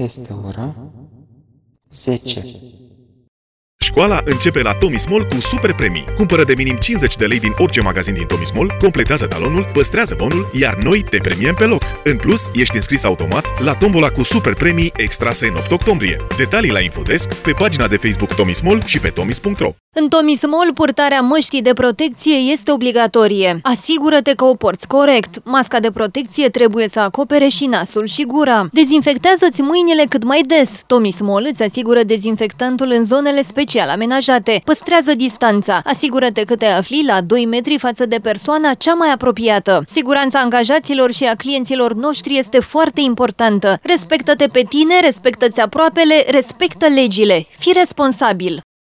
Este ora 10. Școala începe la Tomis Mall cu super premii. Cumpără de minim 50 de lei din orice magazin din Tomis Mall, completează talonul, păstrează bonul, iar noi te premiem pe loc. În plus, ești înscris automat la tombola cu super premii extrase în 8 octombrie. Detalii la Infodesk, pe pagina de Facebook Tomis Mall și pe tomis.ro. În Tomis Mall, purtarea măștii de protecție este obligatorie. Asigură-te că o porți corect. Masca de protecție trebuie să acopere și nasul și gura. Dezinfectează-ți mâinile cât mai des. Tomis Mall îți asigură dezinfectantul în zonele special amenajate. Păstrează distanța. Asigură-te că te afli la 2 metri față de persoana cea mai apropiată. Siguranța angajaților și a clienților noștri este foarte importantă. Respectă-te pe tine, respectă-ți aproapele, respectă legile. Fii responsabil.